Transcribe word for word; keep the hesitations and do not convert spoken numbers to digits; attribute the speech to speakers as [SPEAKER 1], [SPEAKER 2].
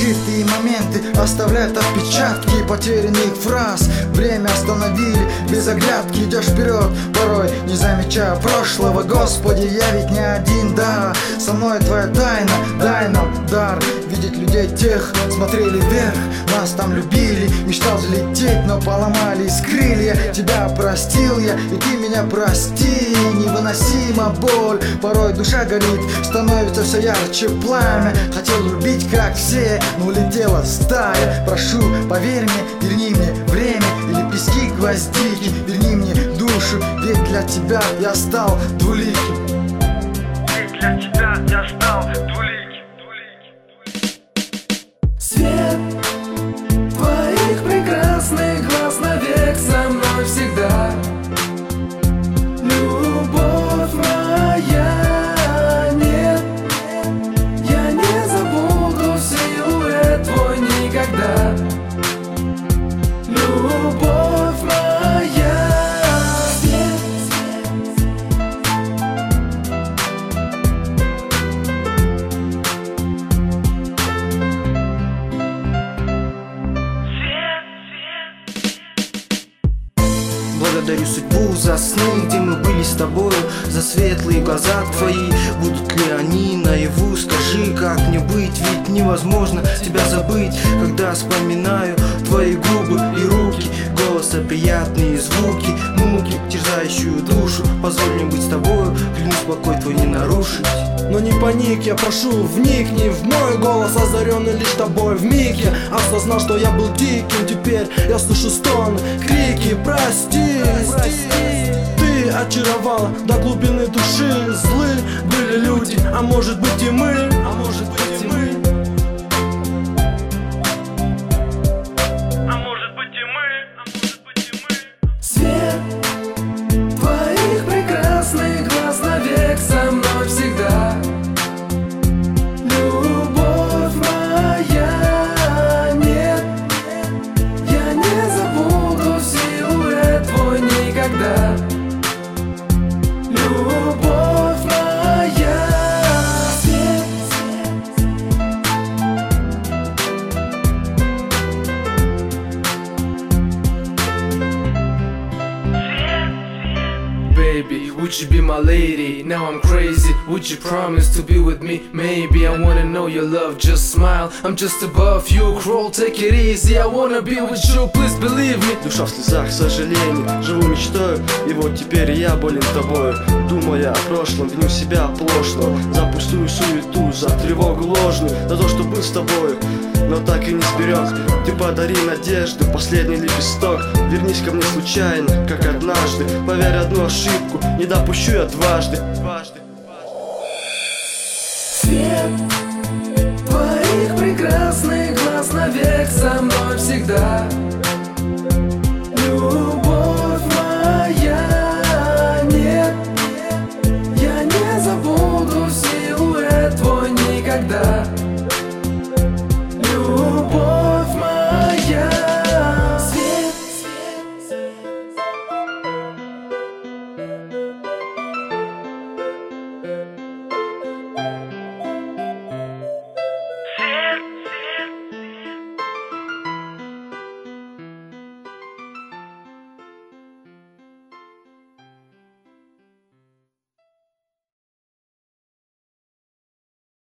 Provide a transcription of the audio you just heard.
[SPEAKER 1] Пережитые моменты оставляют отпечатки потерянных фраз. Время остановили без оглядки. Идешь вперед, порой не замечая прошлого. Господи, я ведь не один, да. Со мной твоя тайна, дай нам дар видеть людей тех. Смотрели вверх, нас там любили. Мечтал взлететь, но поломались крылья. Тебя простил я, и ты меня прости. Невыносима боль, порой душа горит, становится все ярче пламя. Хотел любить как все, но улетела стая. Прошу, поверь мне, верни мне время и лепестки гвоздики. Верни мне душу, ведь для тебя я стал двуликим. Ведь для тебя я стал двуликим.
[SPEAKER 2] Свет твоих прекрасных глаз навек со мной всегда. Любовь моя, нет, я не забуду силуэт твой никогда. Любовь моя. Свет,
[SPEAKER 3] Благодарю судьбу за сны, где мы были с тобою, за светлые глаза твои. Будут ли они наяву? Скажи, как мне быть, ведь невозможно тебя забыть. Когда вспоминаю твои губы и руки, голоса, приятные звуки, муки, терзающую душу. Позволь мне быть с тобою, клянусь, покой твой не нарушить.
[SPEAKER 2] но не паник, я прошу, вникни в мой голос, озаренный лишь тобой. Вмиг я осознал, что я был диким. Теперь я слышу стоны, крики, прости, прости. Ты очаровала до глубины души. Злы были люди, а может быть и мы, а может быть и мы.
[SPEAKER 4] А может быть и мы, а может быть и мы.
[SPEAKER 2] Свет твоих прекрасных глаз навек со мной всегда. Любовь моя, нет, я не забуду силуэт твой никогда. Любовь моя. Свет,
[SPEAKER 5] Baby, would you be my lady? Now I'm crazy, would you promise to be with me? Maybe I wanna know your love, just smile. I'm just above you, crawl, take it easy. I wanna be with you, please believe me.
[SPEAKER 3] Душа в слезах сожалений, живу мечтою, и вот теперь я болен тобою. Думая о прошлом, виню себя пошло, за пустую суету, за тревогу ложную, за то, что был с тобою, но так и не сберег. Ты подари надежду, последний лепесток. Вернись ко мне случайно, как однажды. Поверь, одну ошибку не допущу я дважды.
[SPEAKER 2] свет твоих прекрасных глаз навек со мной всегда.